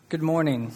Good morning.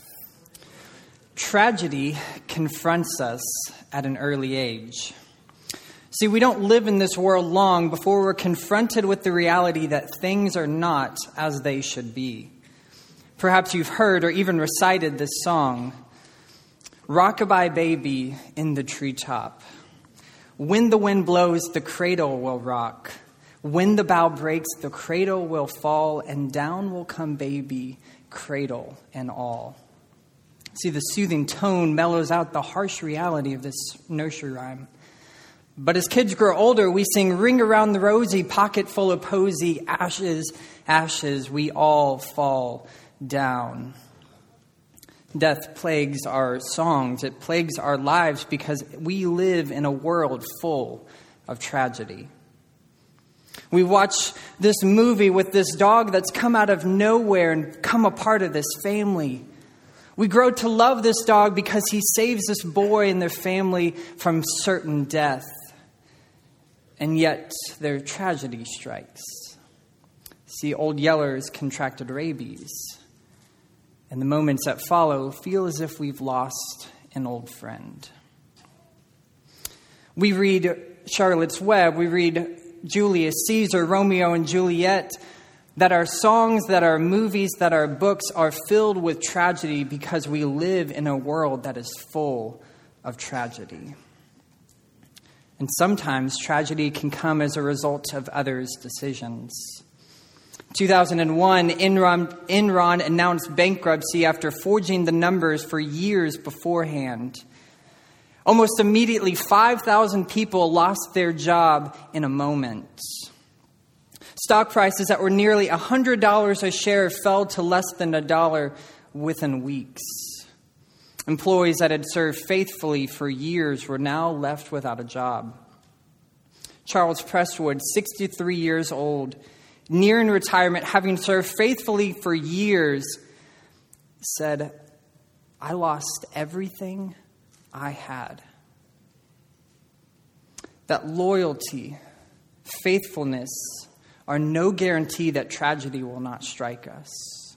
Tragedy confronts us at an early age. See, we don't live in this world long before we're confronted with the reality that things are not as they should be. Perhaps you've heard or even recited this song, "Rock-a-bye baby in the treetop. When the wind blows, the cradle will rock. When the bough breaks, the cradle will fall, and down will come baby, cradle and all." See, the soothing tone mellows out the harsh reality of this nursery rhyme. But as kids grow older, we sing, "Ring around the rosy, pocket full of posy, ashes, ashes, we all fall down." Death plagues our songs. It plagues our lives because we live in a world full of tragedy. We watch this movie with this dog that's come out of nowhere and come a part of this family. We grow to love this dog because he saves this boy and their family from certain death. And yet their tragedy strikes. See, Old Yeller's contracted rabies. And the moments that follow feel as if we've lost an old friend. We read Charlotte's Web, we read Julius Caesar, Romeo and Juliet, that our songs, that our movies, that our books are filled with tragedy because we live in a world that is full of tragedy. And sometimes tragedy can come as a result of others' decisions. 2001, Enron announced bankruptcy after forging the numbers for years beforehand. Almost immediately, 5,000 people lost their job in a moment. Stock prices that were nearly $100 a share fell to less than $1 within weeks. Employees that had served faithfully for years were now left without a job. Charles Presswood, 63 years old, nearing retirement, having served faithfully for years, said, "I lost everything I had." That loyalty, faithfulness are no guarantee that tragedy will not strike us.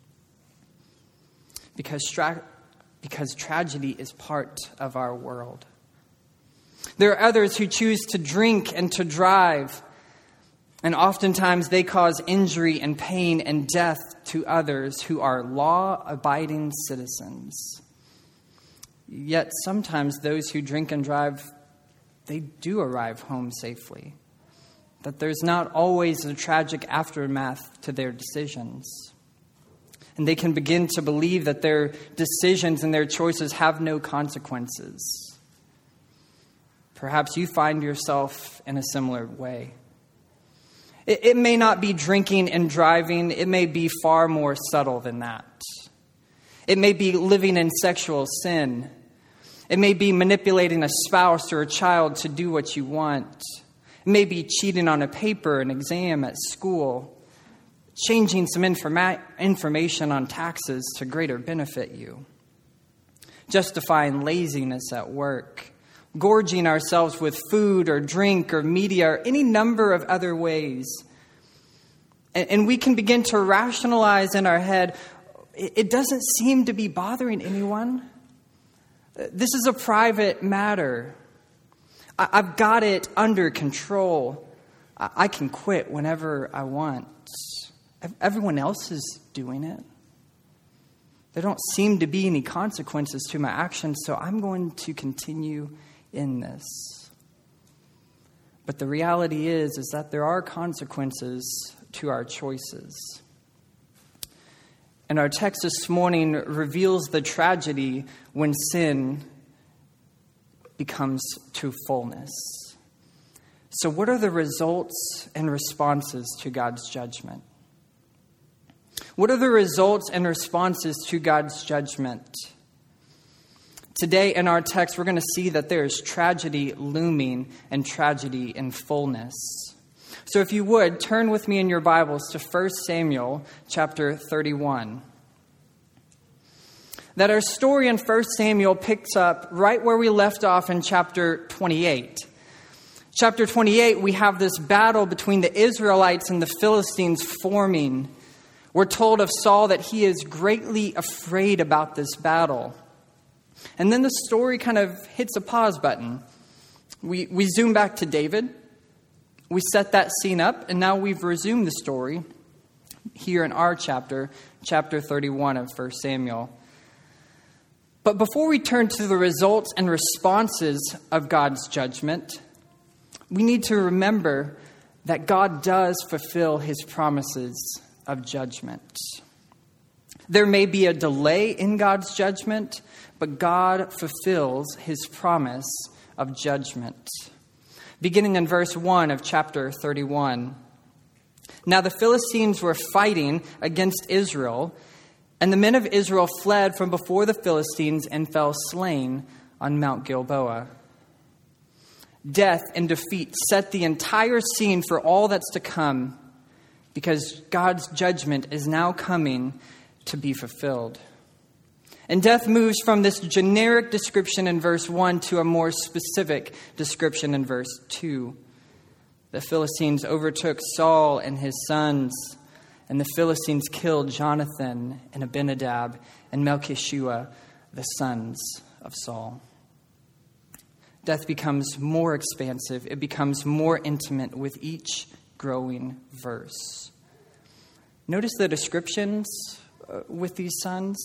Because tragedy is part of our world. There are others who choose to drink and to drive, and oftentimes they cause injury and pain and death to others who are law-abiding citizens. Yet sometimes those who drink and drive, they do arrive home safely. That there's not always a tragic aftermath to their decisions. And they can begin to believe that their decisions and their choices have no consequences. Perhaps you find yourself in a similar way. It may not be drinking and driving. It may be far more subtle than that. It may be living in sexual sin. It may be manipulating a spouse or a child to do what you want. It may be cheating on a paper, an exam at school, changing some information on taxes to greater benefit you, justifying laziness at work, gorging ourselves with food or drink or media or any number of other ways. And we can begin to rationalize in our head, it doesn't seem to be bothering anyone. This is a private matter. I've got it under control. I can quit whenever I want. Everyone else is doing it. There don't seem to be any consequences to my actions, so I'm going to continue in this. But the reality is that there are consequences to our choices. And our text this morning reveals the tragedy when sin becomes to fullness. So what are the results and responses to God's judgment? What are the results and responses to God's judgment? Today in our text, we're going to see that there is tragedy looming and tragedy in fullness. So if you would, turn with me in your Bibles to 1 Samuel chapter 31. That our story in 1 Samuel picks up right where we left off in chapter 28. Chapter 28, we have this battle between the Israelites and the Philistines forming, We're told of Saul that he is greatly afraid about this battle. And then the story kind of hits a pause button. We zoom back to David. We set that scene up, and now we've resumed the story here in our chapter 31 of 1 Samuel. But before we turn to the results and responses of God's judgment, we need to remember that God does fulfill his promises of judgment. There may be a delay in God's judgment, but God fulfills his promise of judgment. Beginning in verse 1 of chapter 31. Now the Philistines were fighting against Israel, and the men of Israel fled from before the Philistines and fell slain on Mount Gilboa. Death and defeat set the entire scene for all that's to come, because God's judgment is now coming to be fulfilled. And death moves from this generic description in verse 1 to a more specific description in verse 2. The Philistines overtook Saul and his sons, and the Philistines killed Jonathan and Abinadab and Melchishua, the sons of Saul. Death becomes more expansive. It becomes more intimate with each growing verse. Notice the descriptions with these sons.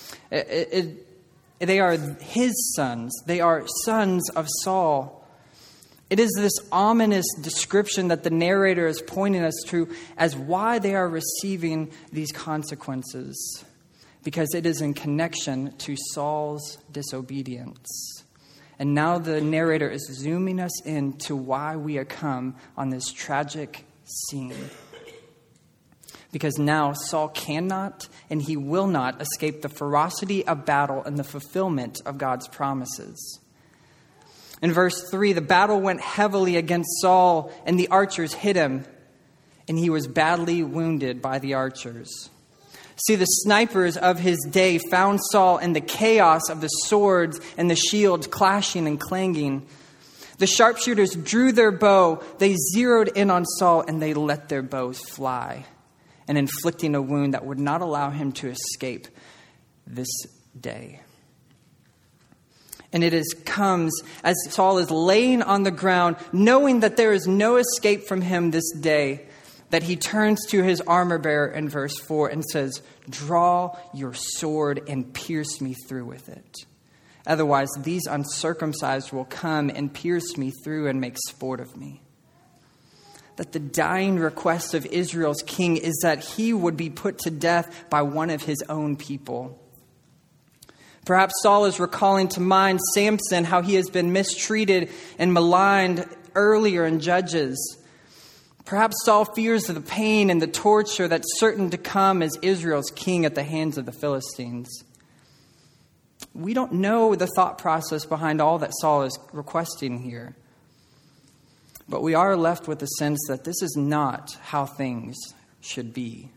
They are his sons. They are sons of Saul. It is this ominous description that the narrator is pointing us to as why they are receiving these consequences, because it is in connection to Saul's disobedience. And now the narrator is zooming us into why we have come on this tragic scene. Because now Saul cannot and he will not escape the ferocity of battle and the fulfillment of God's promises. In verse 3, the battle went heavily against Saul, and the archers hit him, and he was badly wounded by the archers. See, the snipers of his day found Saul in the chaos of the swords and the shields clashing and clanging. The sharpshooters drew their bow, they zeroed in on Saul, and they let their bows fly, and inflicting a wound that would not allow him to escape this day. And comes as Saul is laying on the ground, knowing that there is no escape from him this day, that he turns to his armor bearer in verse 4 and says, "Draw your sword and pierce me through with it. Otherwise, these uncircumcised will come and pierce me through and make sport of me." That the dying request of Israel's king is that he would be put to death by one of his own people. Perhaps Saul is recalling to mind Samson, how he has been mistreated and maligned earlier in Judges. Perhaps Saul fears the pain and the torture that's certain to come as Israel's king at the hands of the Philistines. We don't know the thought process behind all that Saul is requesting here. But we are left with the sense that this is not how things should be.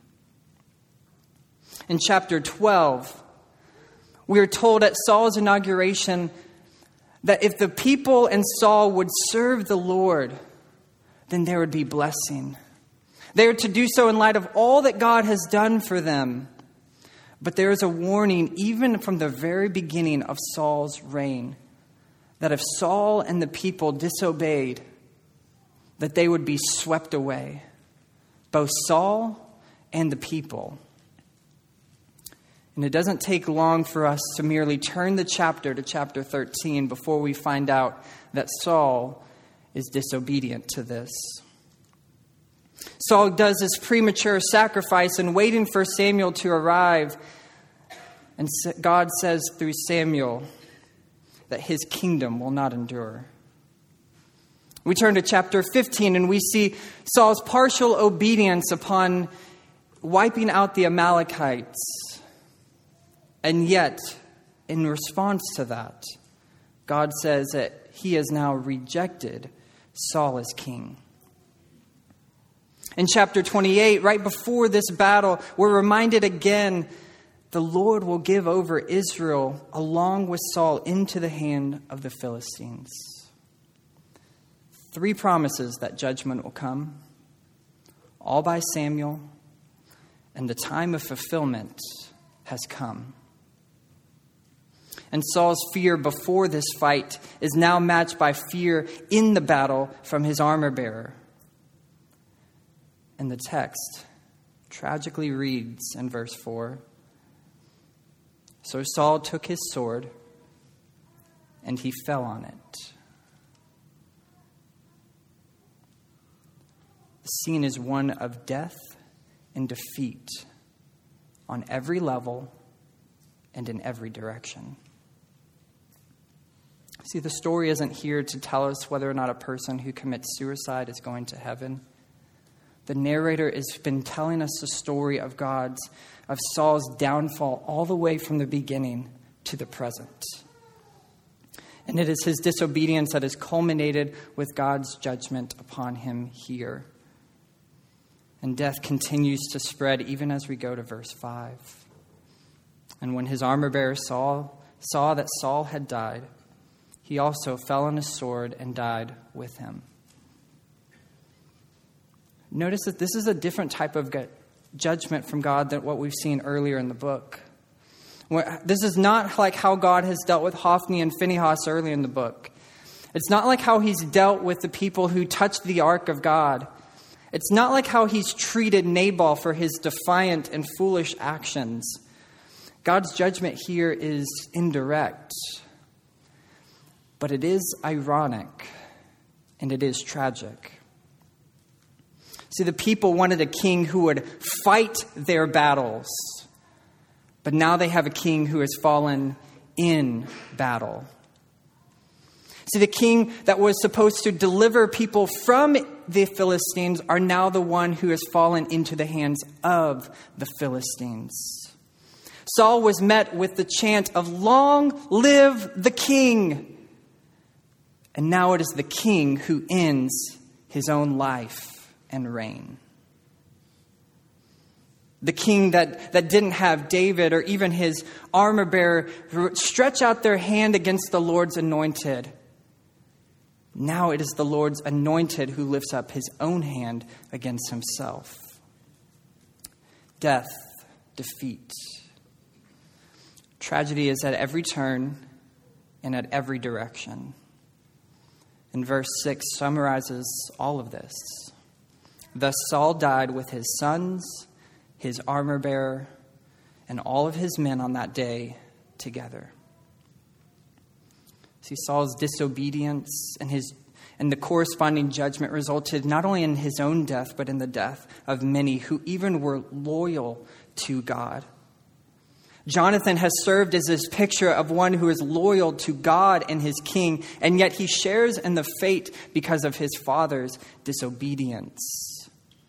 In chapter 12, we are told at Saul's inauguration that if the people and Saul would serve the Lord, then there would be blessing. They are to do so in light of all that God has done for them. But there is a warning even from the very beginning of Saul's reign, that if Saul and the people disobeyed, that they would be swept away, both Saul and the people. And it doesn't take long for us to merely turn the chapter to chapter 13 before we find out that Saul is disobedient to this. Saul does his premature sacrifice and waiting for Samuel to arrive. And God says through Samuel that his kingdom will not endure. We turn to chapter 15 and we see Saul's partial obedience upon wiping out the Amalekites. And yet, in response to that, God says that he has now rejected Saul as king. In chapter 28, right before this battle, we're reminded again, the Lord will give over Israel along with Saul into the hand of the Philistines. 3 promises that judgment will come, all by Samuel, and the time of fulfillment has come. And Saul's fear before this fight is now matched by fear in the battle from his armor bearer. And the text tragically reads in verse 4, "So Saul took his sword, and he fell on it." The scene is one of death and defeat on every level and in every direction. See, the story isn't here to tell us whether or not a person who commits suicide is going to heaven. The narrator has been telling us the story of Saul's downfall all the way from the beginning to the present. And it is his disobedience that has culminated with God's judgment upon him here. And death continues to spread even as we go to verse 5. "And when his armor bearer saw that Saul had died, he also fell on his sword and died with him." Notice that this is a different type of judgment from God than what we've seen earlier in the book. This is not like how God has dealt with Hophni and Phinehas earlier in the book. It's not like how he's dealt with the people who touched the ark of God. It's not like how he's treated Nabal for his defiant and foolish actions. God's judgment here is indirect, but it is ironic and it is tragic. See, the people wanted a king who would fight their battles, but now they have a king who has fallen in battle. See, the king that was supposed to deliver people from the Philistines are now the one who has fallen into the hands of the Philistines. Saul was met with the chant of "Long live the king!" And now it is the king who ends his own life and reign. The king that didn't have David or even his armor bearer stretch out their hand against the Lord's anointed. Now it is the Lord's anointed who lifts up his own hand against himself. Death, defeat. Tragedy is at every turn and at every direction. And verse 6 summarizes all of this. "Thus Saul died with his sons, his armor bearer, and all of his men on that day together." See, Saul's disobedience and the corresponding judgment resulted not only in his own death, but in the death of many who even were loyal to God. Jonathan has served as this picture of one who is loyal to God and his king, and yet he shares in the fate because of his father's disobedience.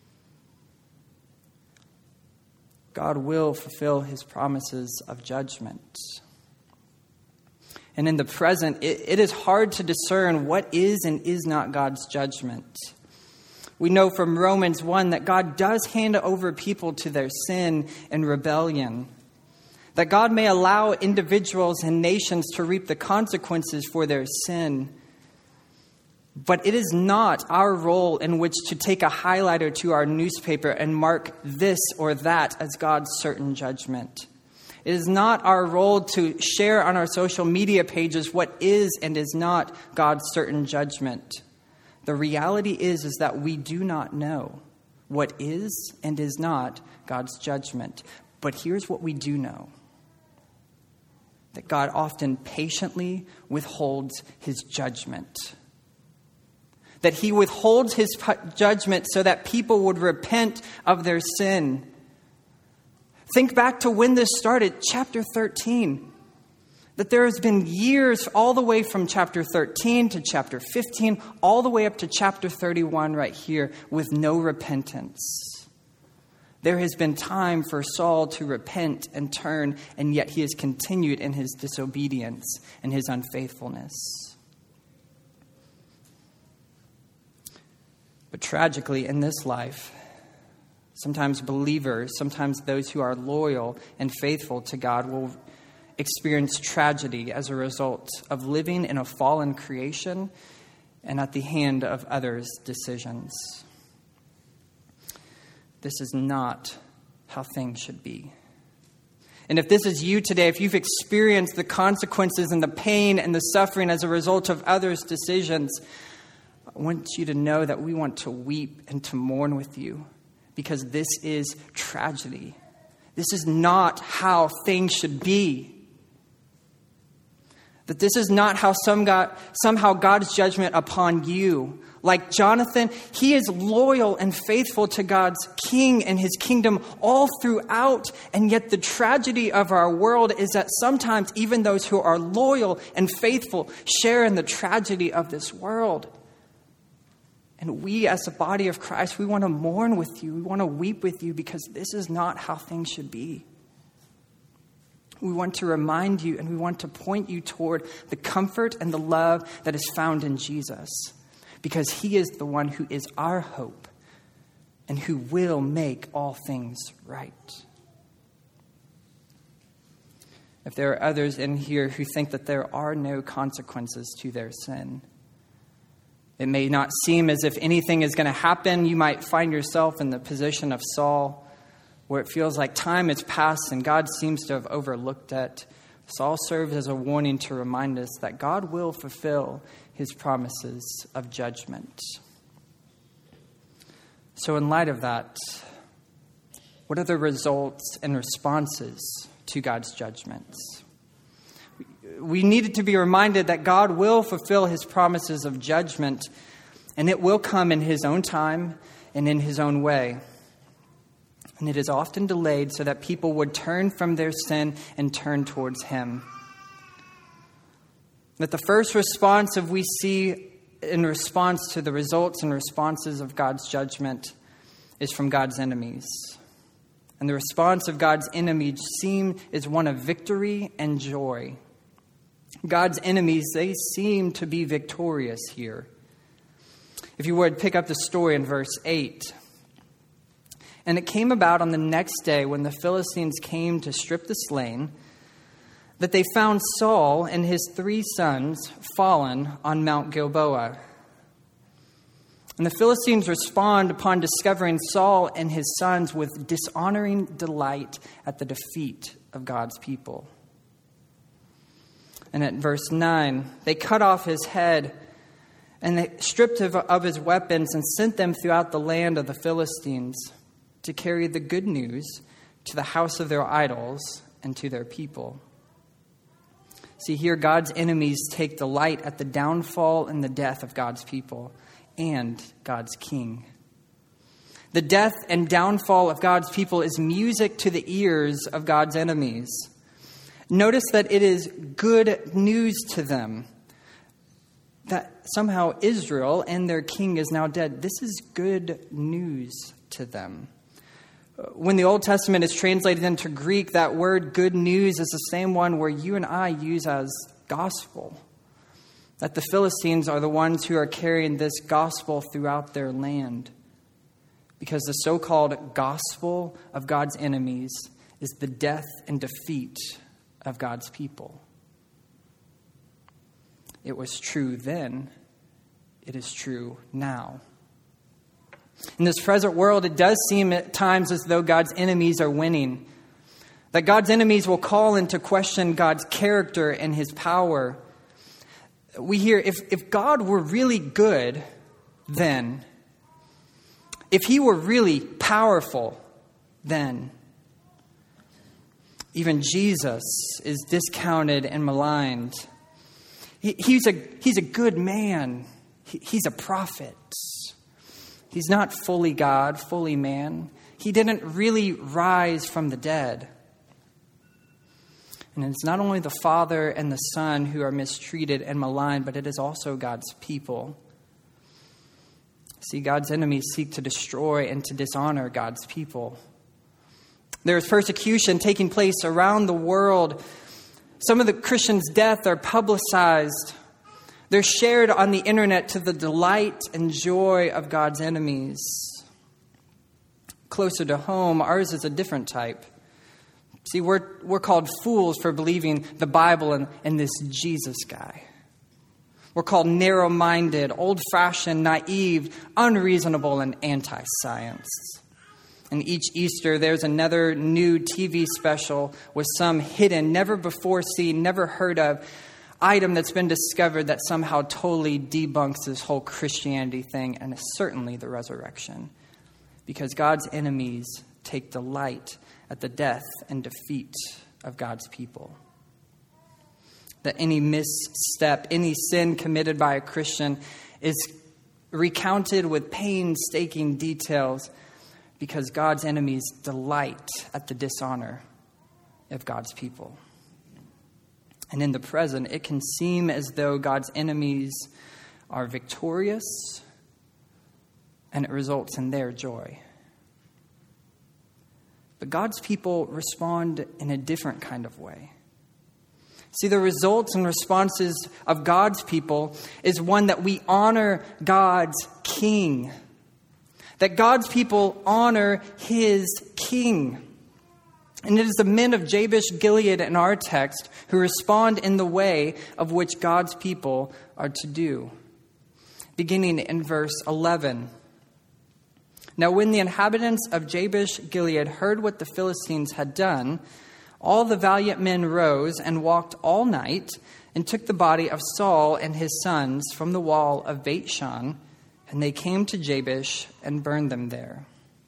God will fulfill his promises of judgment. And in the present, it is hard to discern what is and is not God's judgment. We know from Romans 1 that God does hand over people to their sin and rebellion. That God may allow individuals and nations to reap the consequences for their sin. But it is not our role in which to take a highlighter to our newspaper and mark this or that as God's certain judgment. It is not our role to share on our social media pages what is and is not God's certain judgment. The reality is that we do not know what is and is not God's judgment. But here's what we do know. That God often patiently withholds his judgment. That he withholds his judgment so that people would repent of their sin. Think back to when this started, chapter 13. That there has been years all the way from chapter 13 to chapter 15, all the way up to chapter 31 right here with no repentance. There has been time for Saul to repent and turn, and yet he has continued in his disobedience and his unfaithfulness. But tragically, in this life, sometimes believers, sometimes those who are loyal and faithful to God will experience tragedy as a result of living in a fallen creation and at the hand of others' decisions. This is not how things should be. And if this is you today, if you've experienced the consequences and the pain and the suffering as a result of others' decisions, I want you to know that we want to weep and to mourn with you, because this is tragedy. This is not how things should be. That this is not how somehow God's judgment upon you. Like Jonathan, he is loyal and faithful to God's king and his kingdom all throughout. And yet the tragedy of our world is that sometimes even those who are loyal and faithful share in the tragedy of this world. And we as a body of Christ, we want to mourn with you. We want to weep with you, because this is not how things should be. We want to remind you and we want to point you toward the comfort and the love that is found in Jesus, because he is the one who is our hope and who will make all things right. If there are others in here who think that there are no consequences to their sin, it may not seem as if anything is going to happen. You might find yourself in the position of Saul, where it feels like time has passed and God seems to have overlooked it. Saul serves as a warning to remind us that God will fulfill his promises of judgment. So in light of that, what are the results and responses to God's judgments? We needed to be reminded that God will fulfill his promises of judgment, and it will come in his own time and in his own way. And it is often delayed so that people would turn from their sin and turn towards him. That the first response we see in response to the results and responses of God's judgment is from God's enemies. And the response of God's enemies is one of victory and joy. God's enemies, they seem to be victorious here. If you would, pick up the story in verse 8. And it came about on the next day, when the Philistines came to strip the slain, that they found Saul and his 3 sons fallen on Mount Gilboa. And the Philistines respond upon discovering Saul and his sons with dishonoring delight at the defeat of God's people. And at verse 9, they cut off his head and they stripped of his weapons and sent them throughout the land of the Philistines to carry the good news to the house of their idols and to their people. See, here God's enemies take delight at the downfall and the death of God's people and God's king. The death and downfall of God's people is music to the ears of God's enemies. Notice that it is good news to them that somehow Israel and their king is now dead. This is good news to them. When the Old Testament is translated into Greek, that word good news is the same one where you and I use as gospel. That the Philistines are the ones who are carrying this gospel throughout their land. Because the so-called gospel of God's enemies is the death and defeat of God's people. It was true then. It is true now. In this present world, it does seem at times as though God's enemies are winning. That God's enemies will call into question God's character and his power. We hear, if God were really good, then, if he were really powerful, then, even Jesus is discounted and maligned. He's a good man. He's a prophet. He's not fully God, fully man. He didn't really rise from the dead. And it's not only the Father and the Son who are mistreated and maligned, but it is also God's people. See, God's enemies seek to destroy and to dishonor God's people. There is persecution taking place around the world. Some of the Christians' deaths are publicized. They're shared on the internet to the delight and joy of God's enemies. Closer to home, ours is a different type. See, we're called fools for believing the Bible and this Jesus guy. We're called narrow-minded, old-fashioned, naive, unreasonable, and anti-science. And each Easter, there's another new TV special with some hidden, never before seen, never heard of item that's been discovered that somehow totally debunks this whole Christianity thing, and certainly the resurrection. Because God's enemies take delight at the death and defeat of God's people. That any misstep, any sin committed by a Christian is recounted with painstaking details because God's enemies delight at the dishonor of God's people. And in the present, it can seem as though God's enemies are victorious, and it results in their joy. But God's people respond in a different kind of way. See, the results and responses of God's people is one that we honor God's King. That God's people honor his King. And it is the men of Jabesh Gilead in our text who respond in the way of which God's people are to do. Beginning in verse 11. Now when the inhabitants of Jabesh Gilead heard what the Philistines had done, all the valiant men rose and walked all night and took the body of Saul and his sons from the wall of Beth-shan, and they came to Jabesh and burned them there.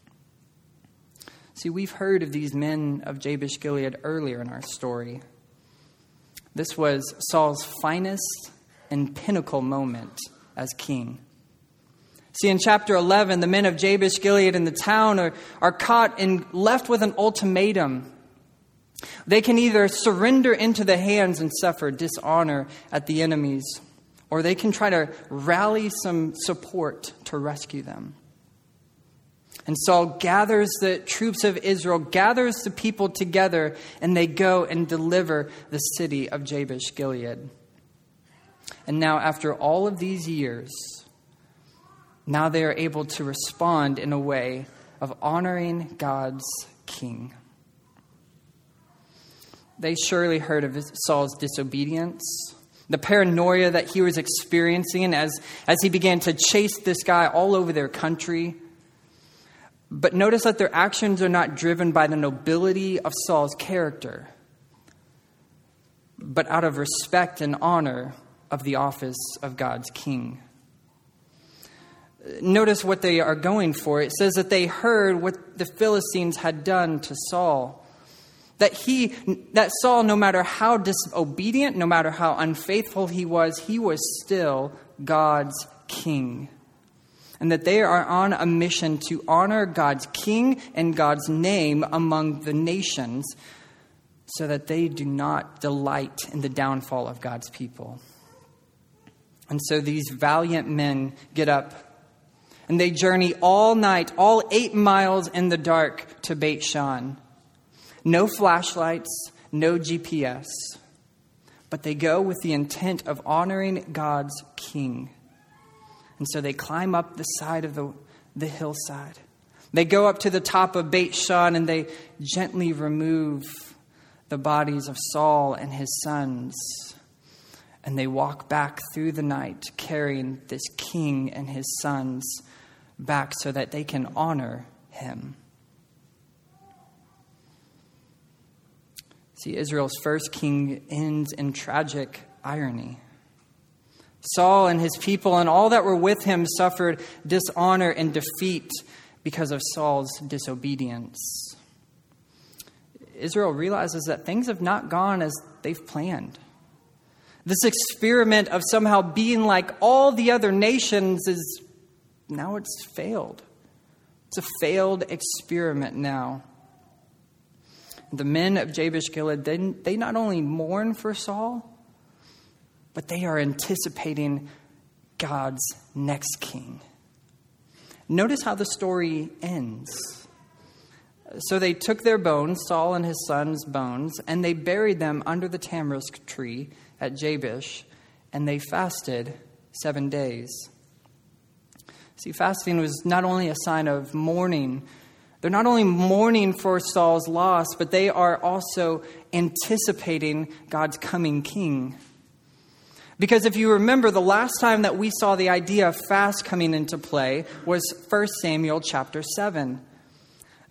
See, we've heard of these men of Jabesh Gilead earlier in our story. This was Saul's finest and pinnacle moment as king. See, in chapter 11, the men of Jabesh Gilead in the town are caught and left with an ultimatum. They can either surrender into the hands and suffer dishonor at the enemies, or they can try to rally some support to rescue them. And Saul gathers the troops of Israel, gathers the people together, and they go and deliver the city of Jabesh Gilead. And now, after all of these years, now they are able to respond in a way of honoring God's king. They surely heard of Saul's disobedience, the paranoia that he was experiencing as he began to chase this guy all over their country. But notice that their actions are not driven by the nobility of Saul's character, but out of respect and honor of the office of God's king. Notice what they are going for. It says that they heard what the Philistines had done to Saul. That Saul, no matter how disobedient, no matter how unfaithful he was still God's king. And that they are on a mission to honor God's king and God's name among the nations so that they do not delight in the downfall of God's people. And so these valiant men get up and they journey all night, all 8 miles in the dark to Beth-shan. No flashlights, no GPS, but they go with the intent of honoring God's king. And so they climb up the side of the hillside. They go up to the top of Beth-shan and they gently remove the bodies of Saul and his sons. And they walk back through the night carrying this king and his sons back so that they can honor him. See, Israel's first king ends in tragic irony. Saul and his people and all that were with him suffered dishonor and defeat because of Saul's disobedience. Israel realizes that things have not gone as they've planned. This experiment of somehow being like all the other nations it's failed. It's a failed experiment now. The men of Jabesh Gilead, they not only mourn for Saul, but they are anticipating God's next king. Notice how the story ends. So they took their bones, Saul and his sons' bones, and they buried them under the tamarisk tree at Jabesh, and they fasted 7 days. See, fasting was not only a sign of mourning. They're not only mourning for Saul's loss, but they are also anticipating God's coming king. Because if you remember, the last time that we saw the idea of fast coming into play was 1 Samuel chapter 7.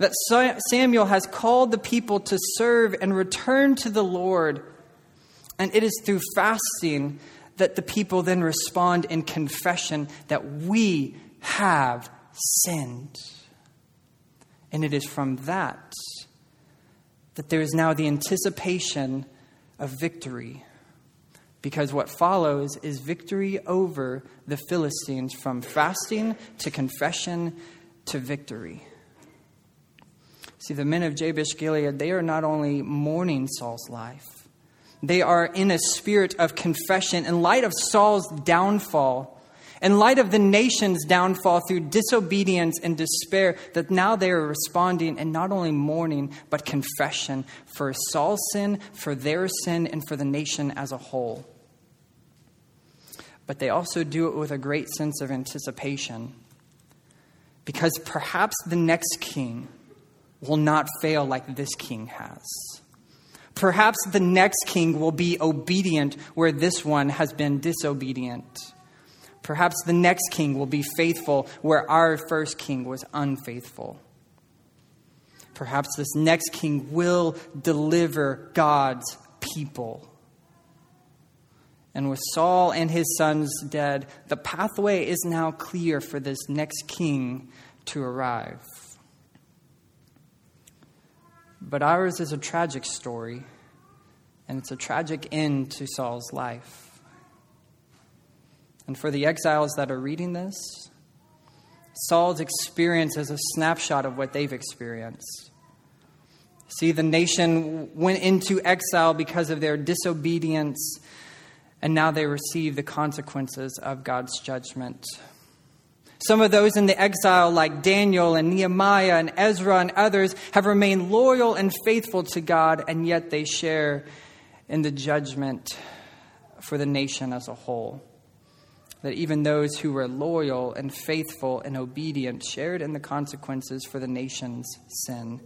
that Samuel has called the people to serve and return to the Lord. And it is through fasting that the people then respond in confession that we have sinned. And it is from that there is now the anticipation of victory. Because what follows is victory over the Philistines, from fasting to confession to victory. See, the men of Jabesh Gilead, they are not only mourning Saul's life, they are in a spirit of confession in light of Saul's downfall, in light of the nation's downfall through disobedience and despair, that now they are responding in not only mourning, but confession for Saul's sin, for their sin, and for the nation as a whole. But they also do it with a great sense of anticipation, because perhaps the next king will not fail like this king has. Perhaps the next king will be obedient where this one has been disobedient. Perhaps the next king will be faithful where our first king was unfaithful. Perhaps this next king will deliver God's people. And with Saul and his sons dead, the pathway is now clear for this next king to arrive. But ours is a tragic story, and it's a tragic end to Saul's life. And for the exiles that are reading this, Saul's experience is a snapshot of what they've experienced. See, the nation went into exile because of their disobedience, and now they receive the consequences of God's judgment. Some of those in the exile, like Daniel and Nehemiah and Ezra and others, have remained loyal and faithful to God, and yet they share in the judgment for the nation as a whole. That even those who were loyal and faithful and obedient shared in the consequences for the nation's sin.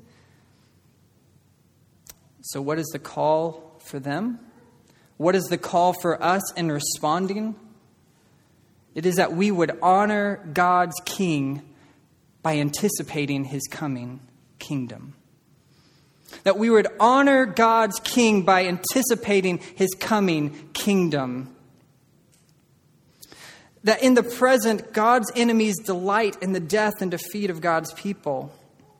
So what is the call for them? What is the call for us in responding? It is that we would honor God's King by anticipating his coming kingdom. That we would honor God's King by anticipating his coming kingdom. That in the present, God's enemies delight in the death and defeat of God's people.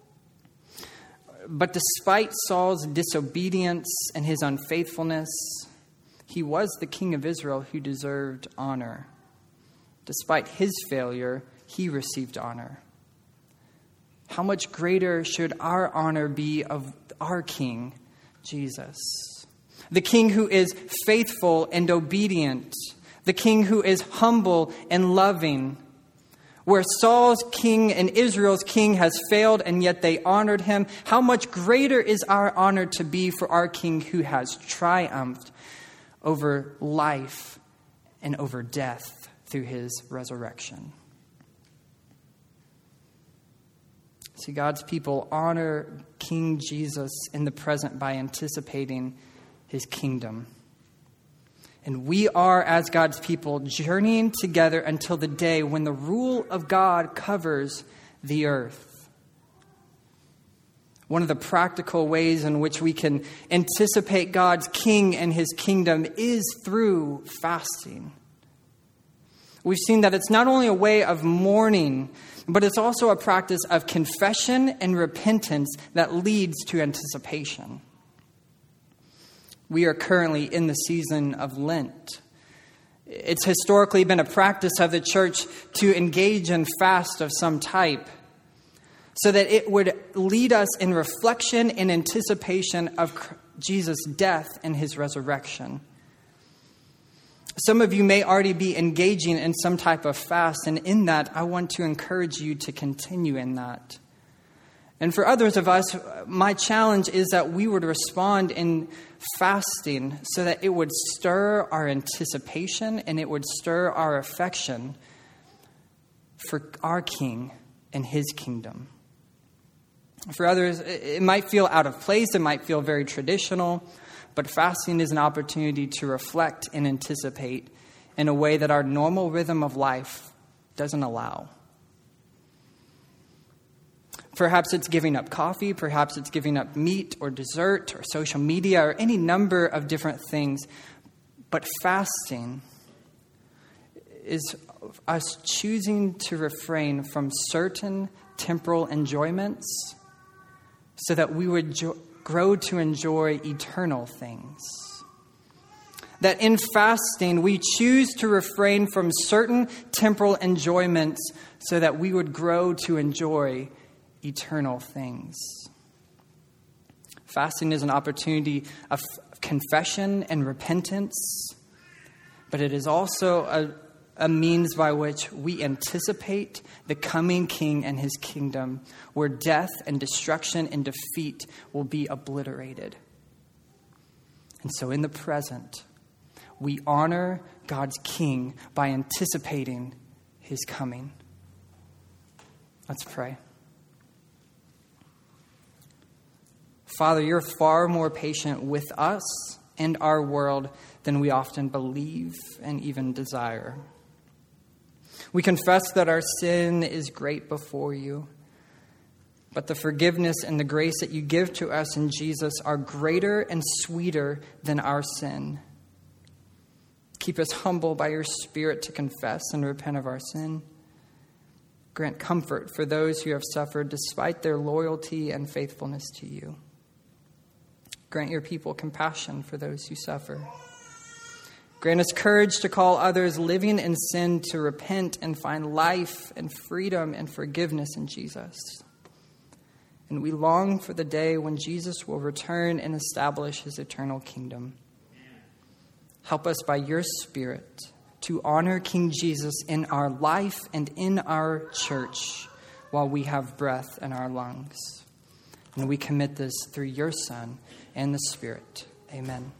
But despite Saul's disobedience and his unfaithfulness, he was the king of Israel who deserved honor. Despite his failure, he received honor. How much greater should our honor be of our King, Jesus? The King who is faithful and obedient. The King who is humble and loving. Where Saul's king and Israel's king has failed and yet they honored him, how much greater is our honor to be for our King who has triumphed over life and over death through his resurrection. See, God's people honor King Jesus in the present by anticipating his kingdom. And we are, as God's people, journeying together until the day when the rule of God covers the earth. One of the practical ways in which we can anticipate God's king and his kingdom is through fasting. We've seen that it's not only a way of mourning, but it's also a practice of confession and repentance that leads to anticipation. We are currently in the season of Lent. It's historically been a practice of the church to engage in fast of some type so that it would lead us in reflection and anticipation of Jesus' death and his resurrection. Some of you may already be engaging in some type of fast, and in that, I want to encourage you to continue in that. And for others of us, my challenge is that we would respond in fasting so that it would stir our anticipation and it would stir our affection for our King and his kingdom. For others, it might feel out of place, it might feel very traditional, but fasting is an opportunity to reflect and anticipate in a way that our normal rhythm of life doesn't allow. Perhaps it's giving up coffee. Perhaps it's giving up meat or dessert or social media or any number of different things. But fasting is us choosing to refrain from certain temporal enjoyments so that we would grow to enjoy eternal things. That in fasting, we choose to refrain from certain temporal enjoyments so that we would grow to enjoy eternal things. Fasting is an opportunity of confession and repentance, but it is also a means by which we anticipate the coming King and his kingdom, where death and destruction and defeat will be obliterated. And so in the present, we honor God's King by anticipating his coming. Let's pray. Father, you're far more patient with us and our world than we often believe and even desire. We confess that our sin is great before you, but the forgiveness and the grace that you give to us in Jesus are greater and sweeter than our sin. Keep us humble by your Spirit to confess and repent of our sin. Grant comfort for those who have suffered despite their loyalty and faithfulness to you. Grant your people compassion for those who suffer. Grant us courage to call others living in sin to repent and find life and freedom and forgiveness in Jesus. And we long for the day when Jesus will return and establish his eternal kingdom. Help us by your Spirit to honor King Jesus in our life and in our church while we have breath in our lungs. And we commit this through your Son and the Spirit. Amen.